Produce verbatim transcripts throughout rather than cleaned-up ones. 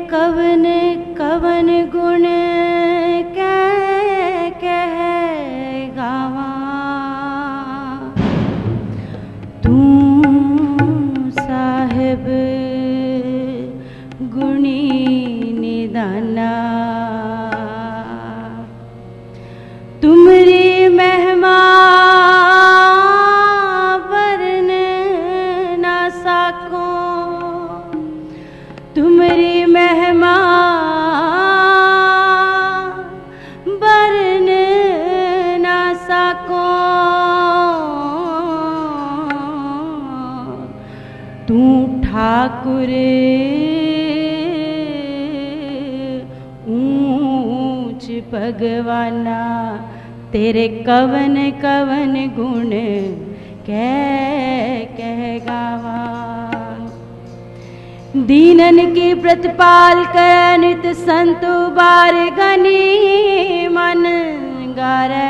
कवन कवन गुण कह कह गावा। तू साहिब गुणी निदाना, तुमरी महिमा वर्ण ना साको, तुमरी महिमा वर्ण ना साको। तू ठाकुर ऊंच भगवाना, तेरे कवन कवन गुण कह कह गावा। दीनन की प्रतिपाल कर नित संतु बार गनी मन गारे।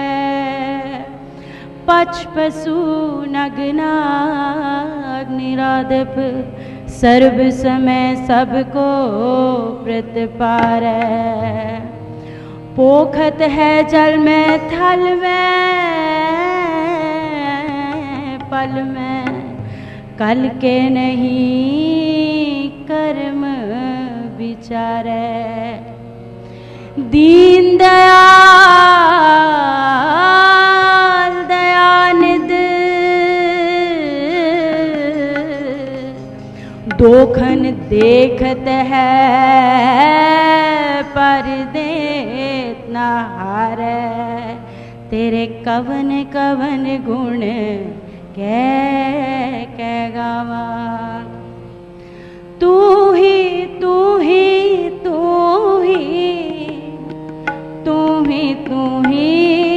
पछ पशु नगना निरादप, सर्व समय सबको प्रतिपार। पोखत है जल में थल में पल में, कल के नहीं कर्म विचारे। दीन दयाल दयानिध, दोखन देखत है पर देत न हारे। तेरे कवन कवन गुण कह कह गावा। तू ही तू ही तू ही तू ही तू ही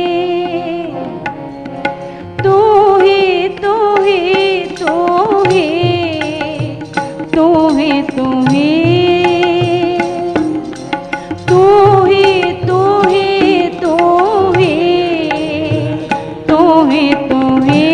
तू ही तू ही तू ही तू ही तू ही तू ही तू ही तू ही तू ही तू ही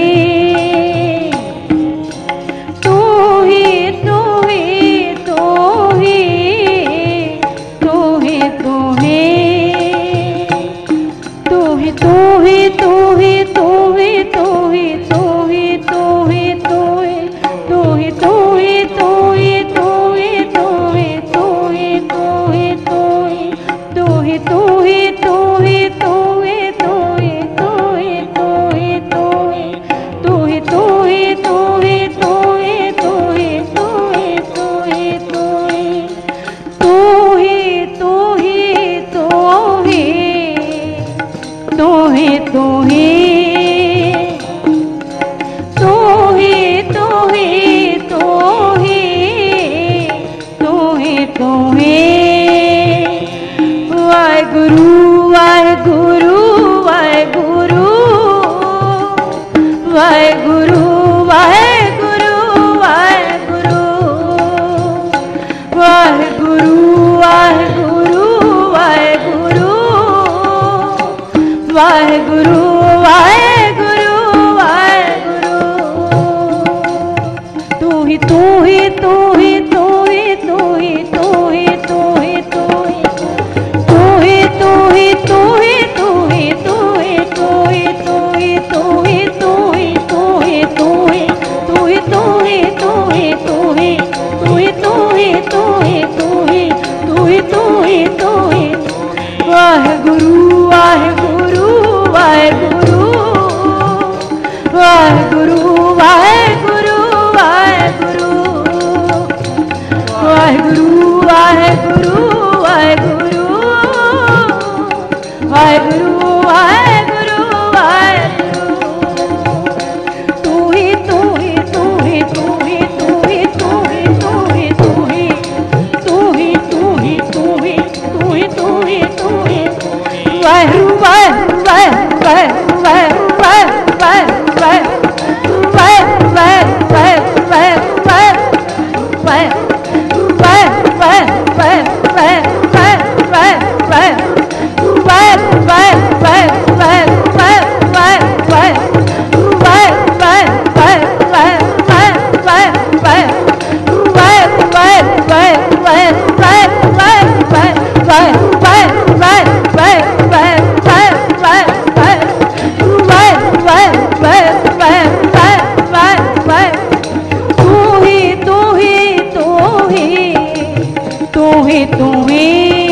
ही तू ही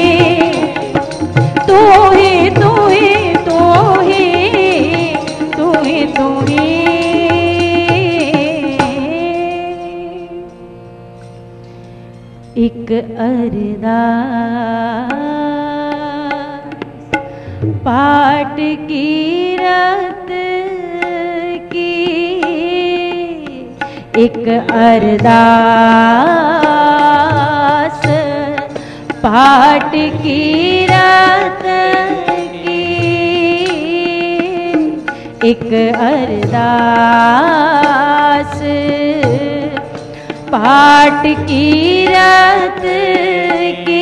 तू ही तू ही तू ही तू ही तू ही एक अरदास पाठ की रात की, एक अरदास पाठ की रात की, एक अरदास पाठ की रात की,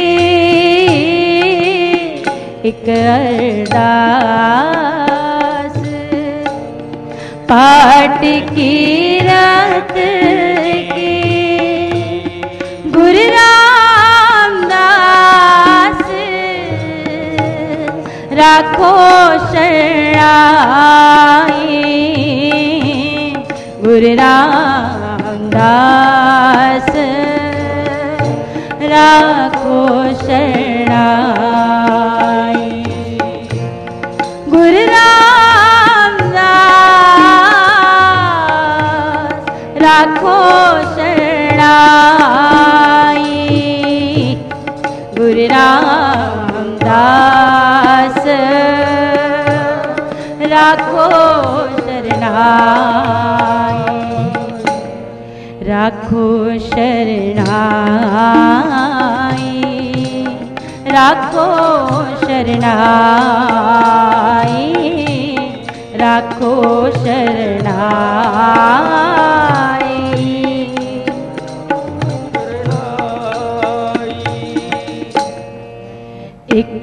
एक अरदास पाठ की रात की। गुरु रामदास राखो शरणाई, गुरु रामदास राखो शरणाई, गुरु रामदास राखो शरणाई, गुरु रामदास राखो शरणाई, राखो शरणाई, राखो शरणाई, राखो शरणाई। एक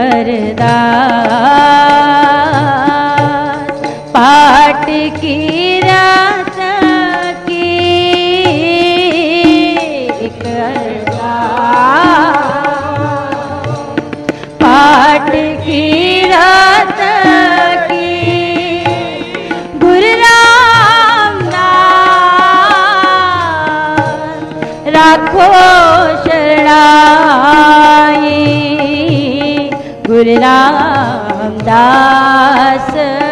अरदास पाठ की रात की, एक अरदास पाठ की रात की, गुरु रामदास राखो शरणाई, गुरु रामदास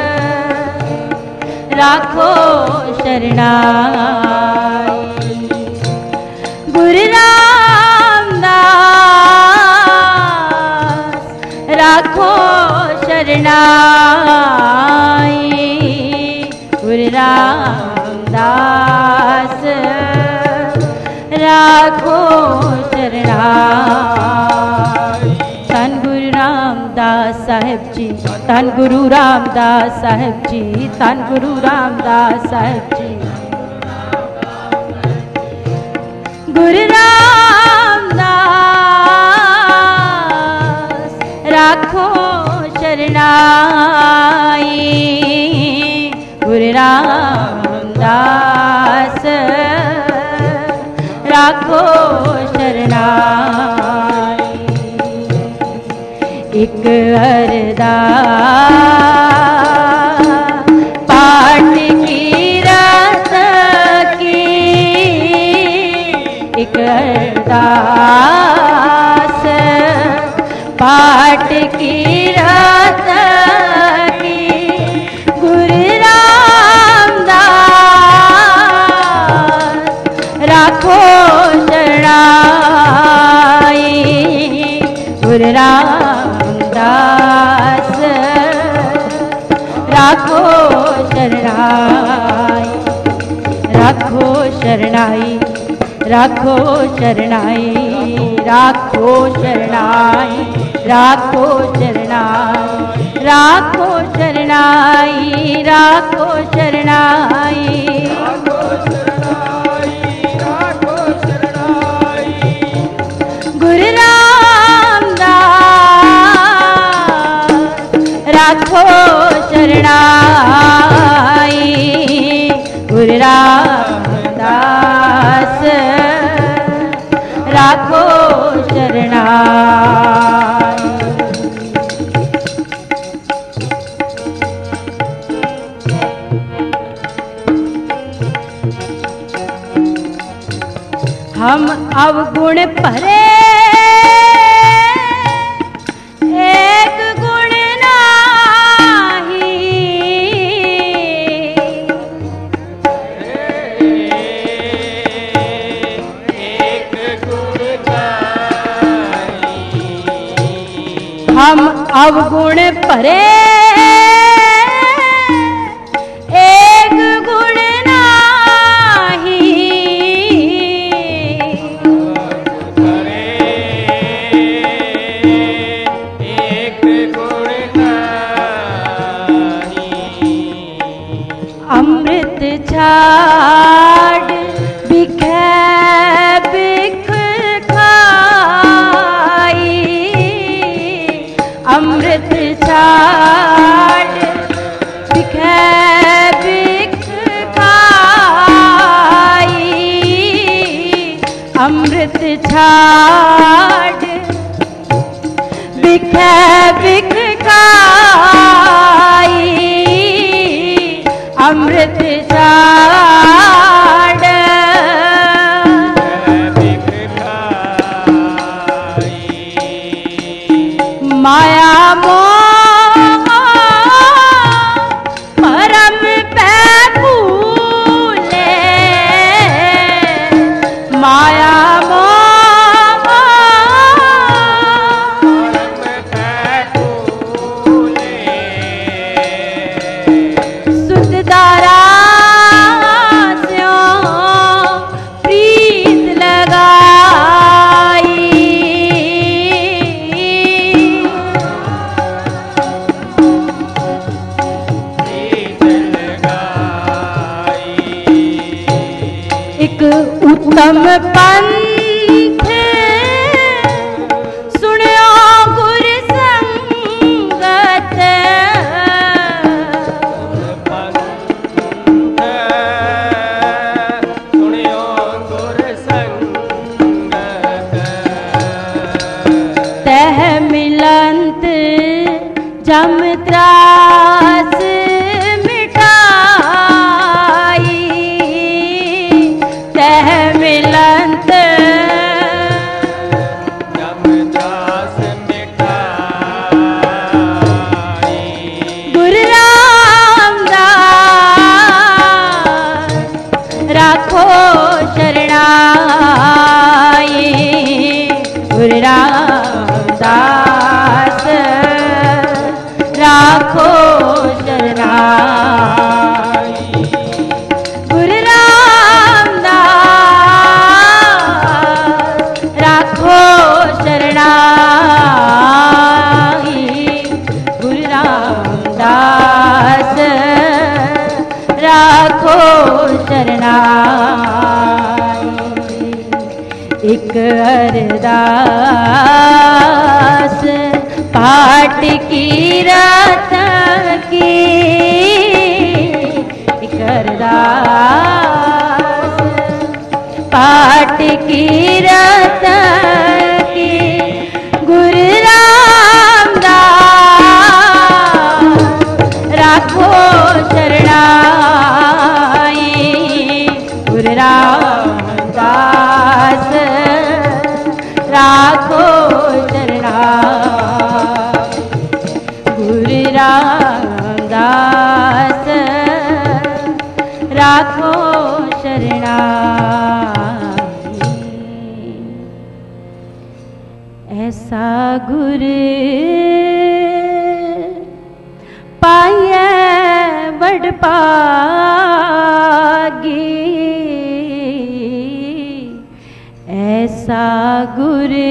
राखो शरणाई, गुरु रामदास राखो शरणाई, गुरु रामदास राखो शरणाई। धन गुरु रामदास साहिब जी, धन गुरु रामदास साहिब जी, धन गुरु रामदास साहिब जी, गुरु रामदास राखो शरणाई, गुरु रामदास राखो शरणाई। एक अरदास पाठ की रात की, एक अरदास पाठ की रात की, गुरु रामदास राखो शरणाई, गुरु रामदास राखो शरणाई, राखो शरणाई, राखो शरणाई, राखो शरणाई, राखो शरणाई, राखो शरणाई, राखो शरणाई, गुरु रामदास राखो शरणाई, गुरु रामदास राखो शरणाई। हम अवगुण भरे अवगुण परे एक गुण नाही, एक गुण नाही। अमृत छाड़ बिखे बिख खाई, अमृत छाड़ बिखे बिख खाई, अमृत छाड़ बिखे बिख खाई, अमृत छाड़ बिख खाई। माया मोह परम पे भूले, माया मोह सुध दारा स्यों प्रीत लगाई, एक उत्तम पंथ सुनियो गुर संगत, सुनियो गुर संगत, तह मिलंत जम त्रास मिटाई, तह मिलंत जम दास मिटाई। गुरु रामदास राखो शरणाई, गुरु रामदास राखो शरणाई, गुरु रामदास राखो शरणाई, गुरु रामदास राखो शरणाई। एक अरदास पाठ की रात की, एक अरदास पाठ की रात की, गुरु रामदास राखो शरणाई, गुरु रामदास राखो शरणाई, गुरु रामदास राखो शरणाई। ऐसा गुरु पाया बड़ पागी, ऐसा गुरु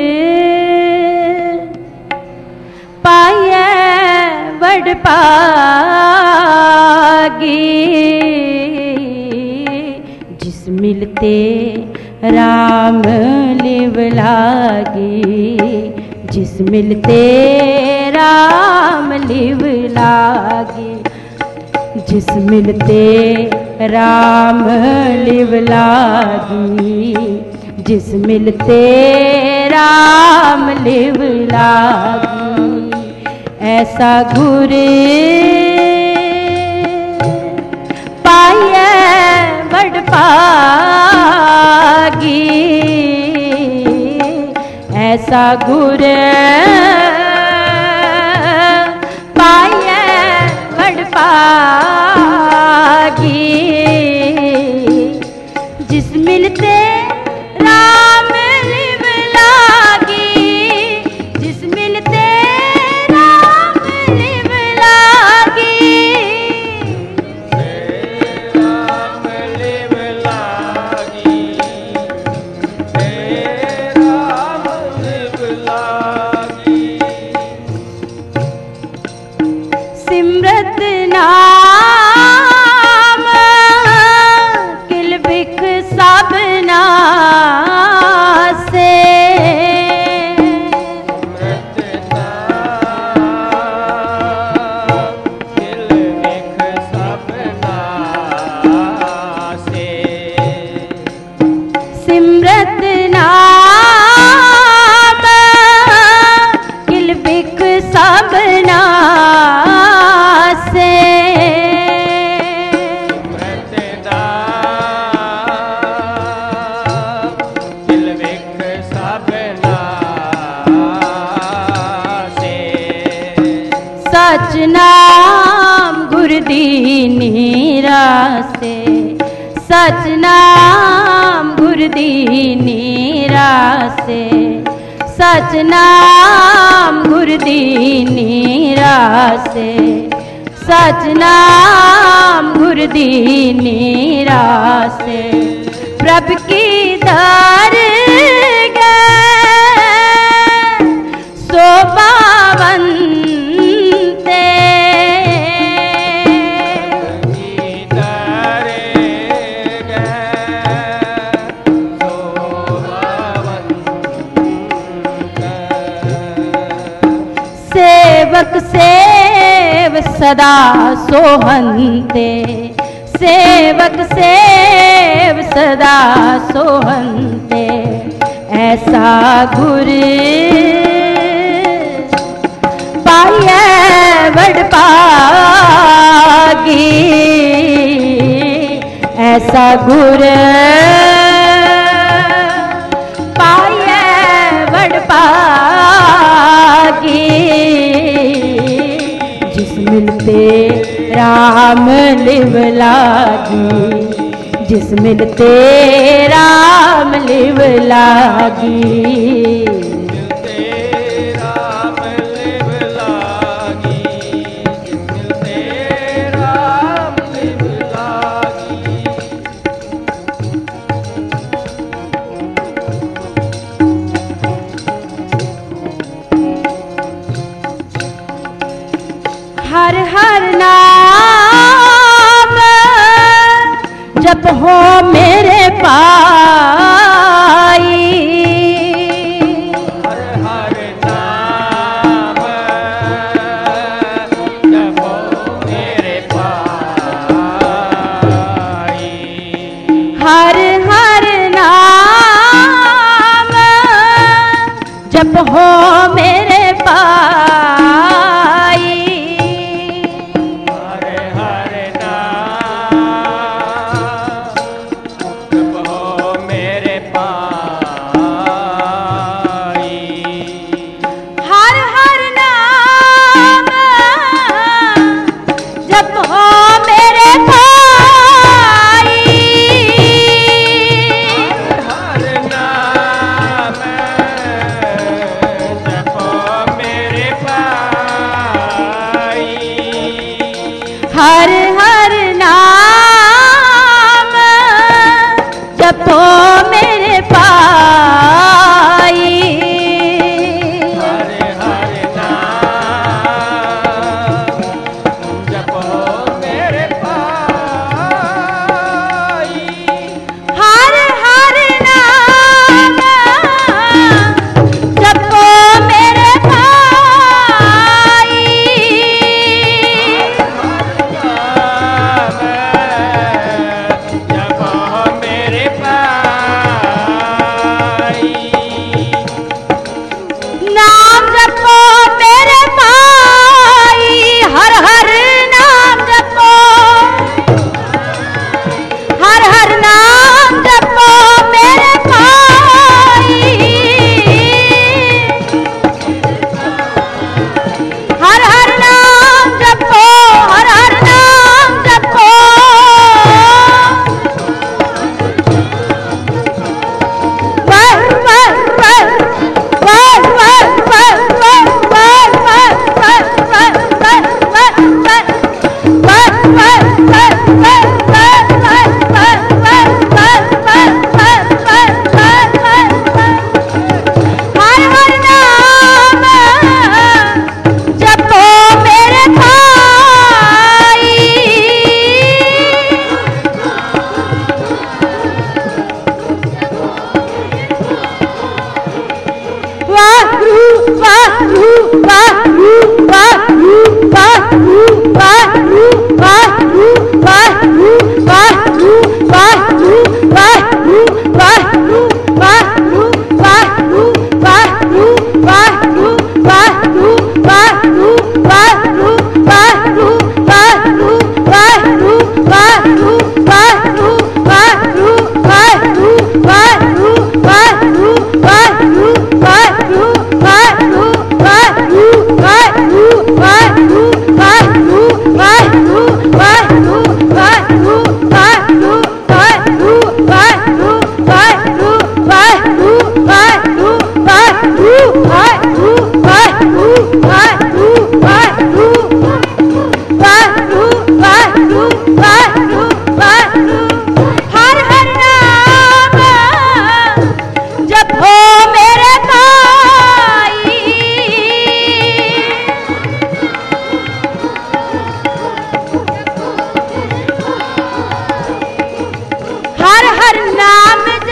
पाया बड़ पागी, जिस मिलते राम लिव लागी, जिस मिलते राम लिव लागी, जिस मिलते राम लिव लागी, जिस मिलते राम लिव लागी। ऐसा गुरु पाया बड़ पागी, ऐसा गुरु पाया बड़ पागी, जिस मिलते राम लिव लागी, जिस मिलते राम रासे सचनाम गुरदीनी रासे सचनाम गुरदीनी रासे सचनाम गुरदीनी रासे प्रभ की दर सो पावन ते सेवक सेव सदा सोहंते सेवक सेव सदा सोहंते ऐसा गुर पाइए बड़ पागी ऐसा गुर पाइए बड़ पागी जिस मिलते राम लिव लागी जिस मिलते राम लिव लागी हर हर नाम जप हो मेरे पाई हर हर नाम जप हो मेरे पाई हर हर नाम जप हो मेरे पाई मेरे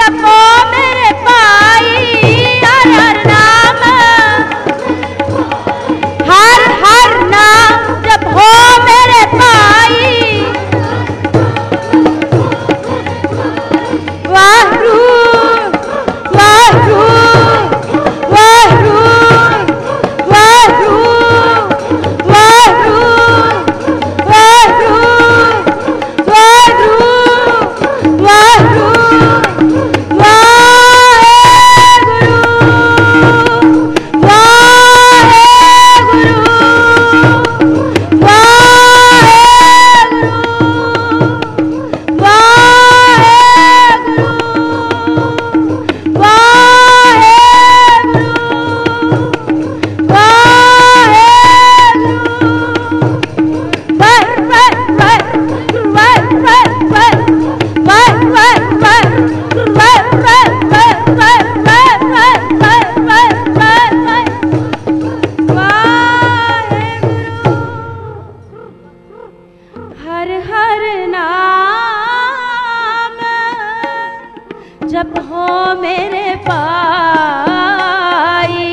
जपो मेरे पाई हर हर नाम, हर हर नाम जपो मेरे पाई। वाहू वाहू वाहू वाहू वाहू वाहू वाहू वाहू हर हर नाम जपो मेरे पाई।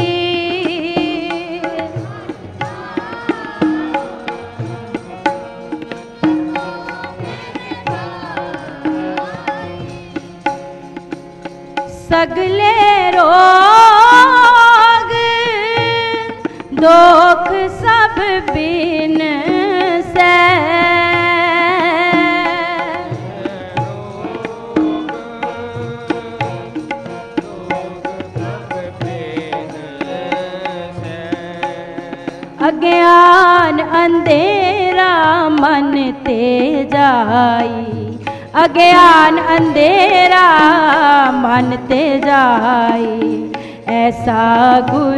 सगले रोग दुख सब बिन से, अज्ञान अंधेरा मन ते जाई, अज्ञान अंधेरा मन ते जाई। ऐसा गुर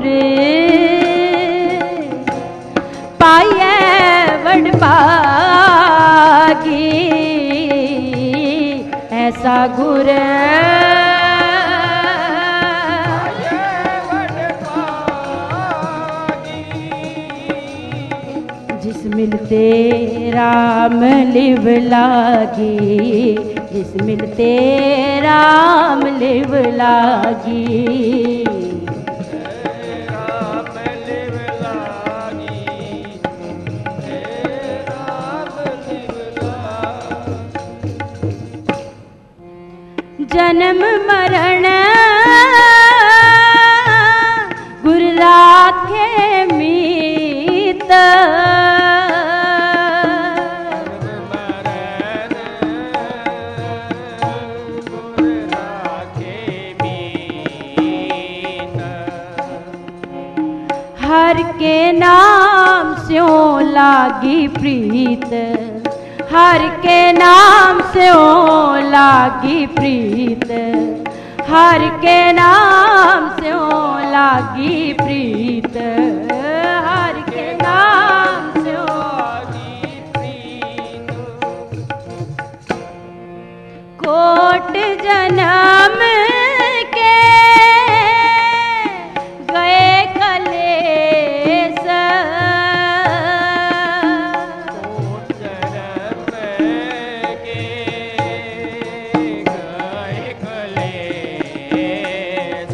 पाइए वडभागी, ऐसा गुर जिस मिलते राम लिव लागी, जिस मिलते राम लिव लागी। राम लिव लागी, राम लिव लागी। जन्म मरण गुर राखे मीत, हर के नाम स्यों लागी प्रीत, हर के नाम स्यों लागी प्रीत, हर के नाम स्यों लागी प्रीत, हर के नाम स्यों लागी प्रीत। कोट जन्म के गए कलेस, कोट जन्म के गए कलेस,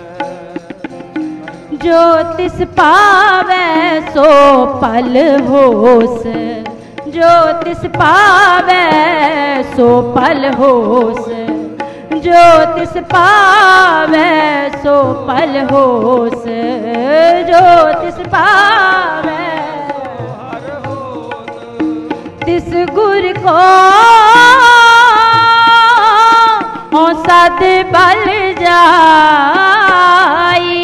जो तिस पावे सो पल होस, जो तिस पावे सो पल होस, जो तिस पावे सो पल होस, जो तिस पावे तिस गुर को हो सद बल जाई।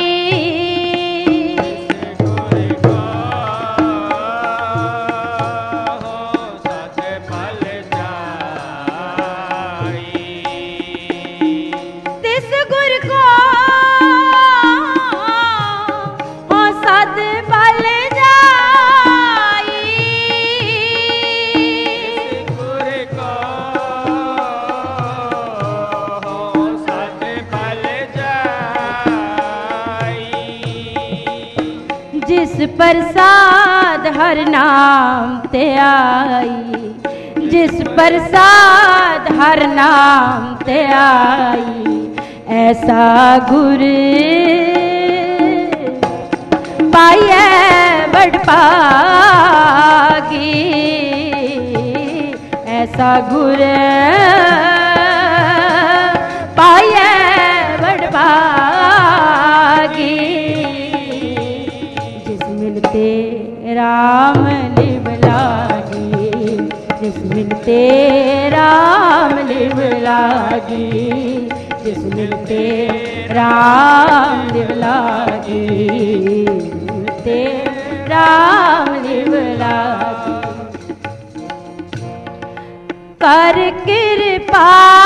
जिस प्रसाद हर नाम ते आई, जिस प्रसाद हर नाम ते आई। ऐसा गुर पाइए बड़ पागी, ऐसा गुर पाइए बड़ पागी। जिस मिलते राम लिव लागी, जिस मिलते राम लिव लागी, जिस मिलते राम लिव लागी, मिलते राम लिव लागी। कर कृपा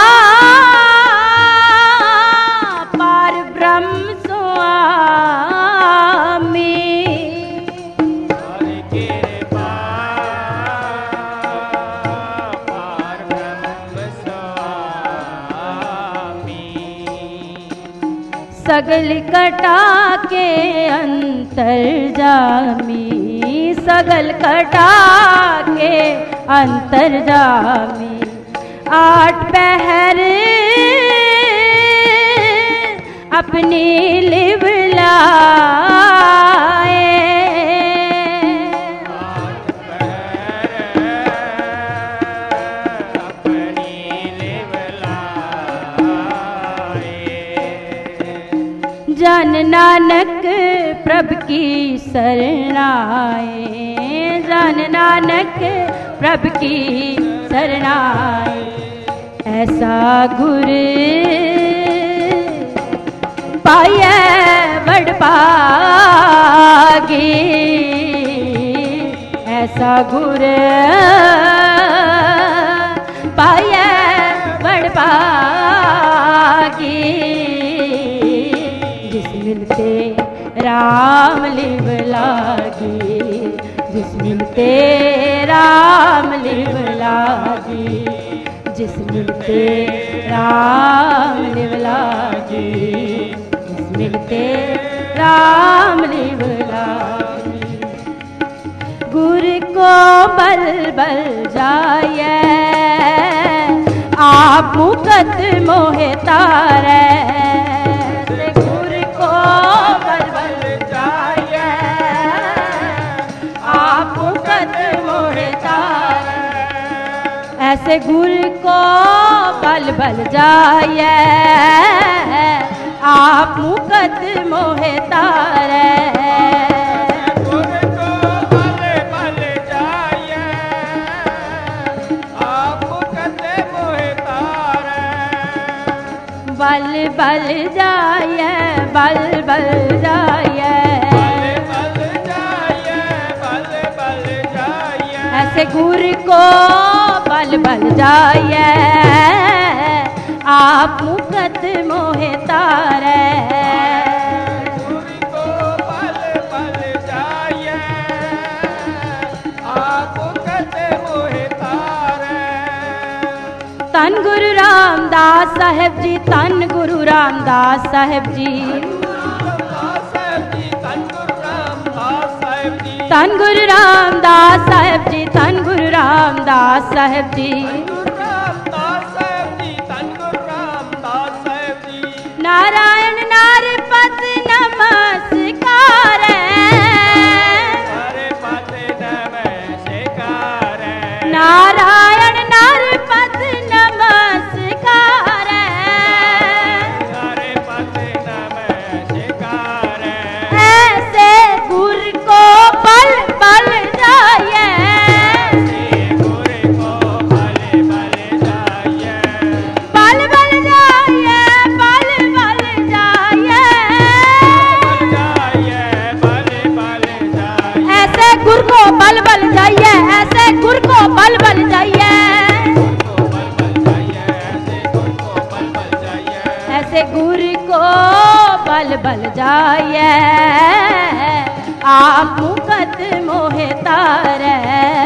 पार ब्रह्म स्वामी, कर कृपा पार ब्रह्म स्वामी, सगल कटा के अंतर्जामी, सगल कटा के अंतर्जामी। आठ पहर अपनी लिव लाए, आठ पहर अपनी लिव लाए। जन नानक प्रभ की शरणाए, जन नानक प्रभ की शरणाए। ऐसा गुर पाइए बड़ पागी, ऐसा गुर पाइए बड़ पागी। जिस मिलते राम लिव लागी, जिस मिलते राम लिव लागी, जिस मिलते राम लिव लागी, जिस मिलते राम लिव लागी। गुर को बल बल जाए, आप मुकत मोहे तारे, गुर को बल बल जाए, आप मुकत मोहे तारे। ऐसे गुर को बल बल जाए, आप मुकत मोहे तारे। गुर को बल बल जाए, आप मुकत मोहे तारे। बल बल जाए, बल बल जाए, बल बल जाए, बल बल जाए। ऐसे गुर को बल बल जाए, आप मुकत मोहे तारे। गुर को बल बल जाए, आप मुकत मोहे तारे। तन गुरु रामदास साहेब जी, तन गुरु रामदास साहेब जी, तन गुरु रामदास साहेब जी, तन गुरु रामदास साहेब जी। नारायण नारपत नमस्कार, नारायण नारपत नमस्कार। ऐसे गुर को बल बल जाए, बल बल जाए, बल बल जाए। ऐसे गुर को बल बल जाइए, ऐसे गुर को बल बल जाइए, ऐसे गुर को बल बल जाइए, आप मुकत मोहे तारे।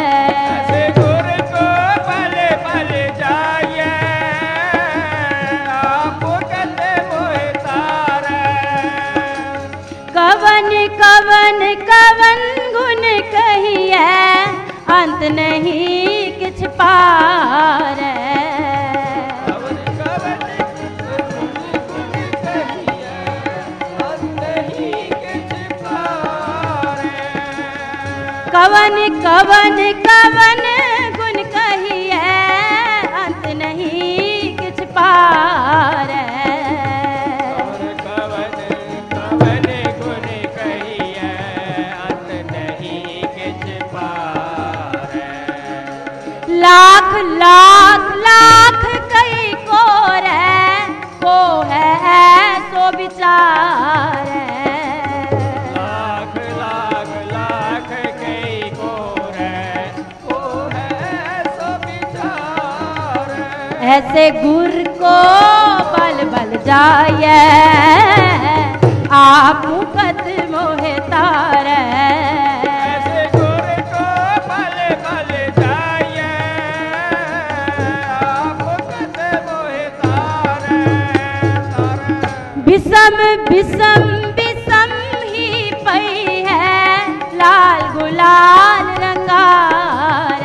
कवन कवन कवन गुण कहिए, अंत नहीं किछ पार। कवन कवन कवन गुण कहिए अंत नहीं किछ पार। कवन कवन गुण कहिए अंत नहीं किछ पार। लाख लाख लाख कई को रे को है सो विचार। लाख लाख लाख कई को रे को है सो विचार। ऐसे गुर को बल बल जाए आप मुकत मोहे तारे। ऐसे गुर को बल बल जाए आप मुकत मोहे तारे। बिसम बिसम बिसम ही पई है लाल गुलाल रंगार।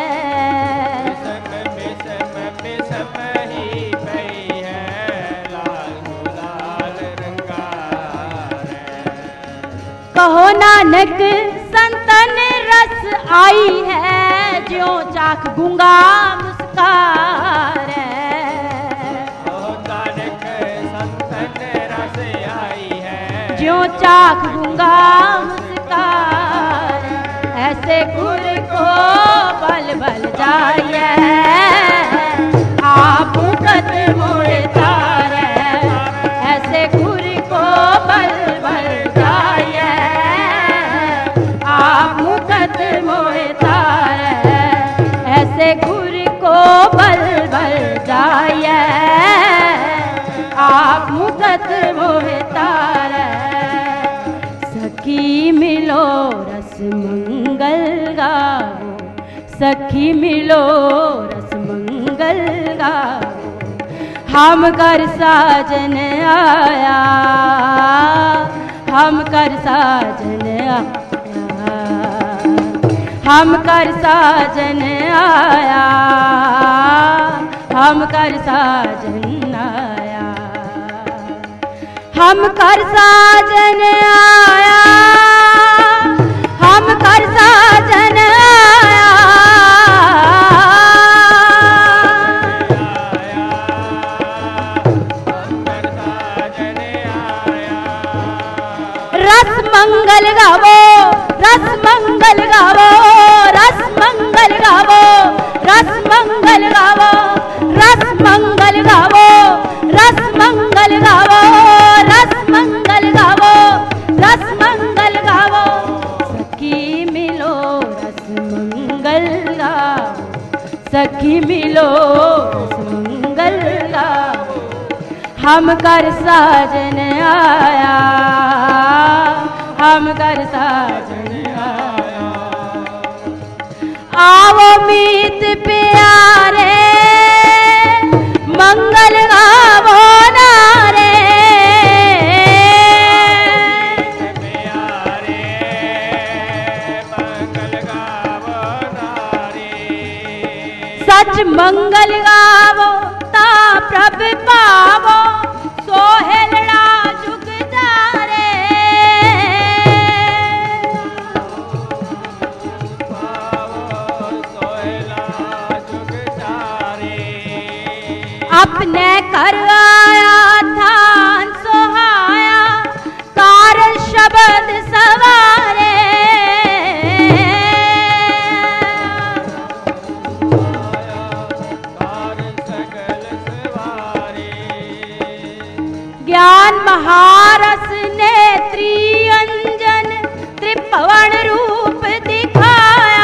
बिसम बिसम बिसम ही पई है लाल गुलाल रंगार। कहो नानक संतन रस आई है ज्यों चाख गूंगा मुस्कार। ओ नानक संतन रस आई है ज्यों चाख गूंगा मुस्कार। ऐसे गुर को बल बल जाए आप मुकत मोहे तारे। ऐसे गुर को बल बल जाए आप मुकत मोहे तारे। ऐसे गुर को बल बल जाए आप मुकत मोहे तारे। सखी मिलो रस मंगल गाओ सखी मिलो रस मंगल गाओ। हम कर साजन आया हम कर साजन आया हम कर साजन आया हम कर साजन आया। हम कर साजन आया हम कर साजन आया। रस मंगल गावो रस मंगल गावो रस मंगल गावो रस मंगल गावो रस मंगल गावो रस मंगल गावो रस मंगल गावो रस मंगल गावो। सखी मिलो रस मंगल गावो सखी मिलो रस मंगल गावो। हम कर साजन आया हम कर साजन आया। आओ मीत प्यारे मंगल गावो नारे। प्यारे मंगल गावो नारे। सच मंगल गावो ता प्रभ पावो सोहेलड़ा जुग जारे। अपने कर आया थान सोहाया कार शब्द सवारे। ज्ञान महारस नेत्री अंजन त्रिभुवन रूप दिखाया।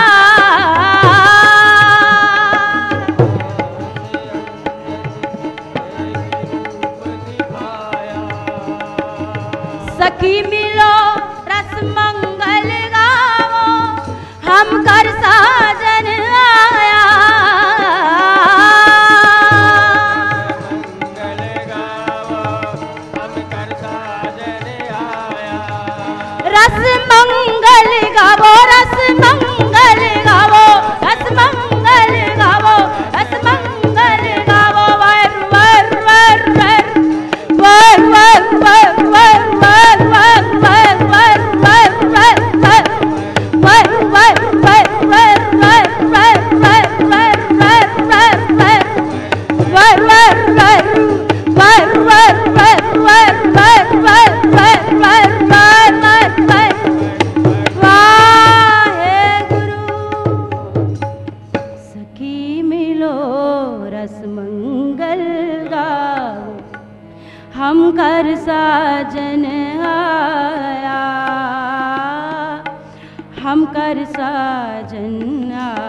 सखी मिलो रस मंगल गावो हम कर साजन आया। रस मंगल गावो रस मंगल गावो रस मंगल गावो रस मंगल गावो। वर वर वर वर वर वर वर वर वर वर हम कर साजन आया, हम कर साजन आया।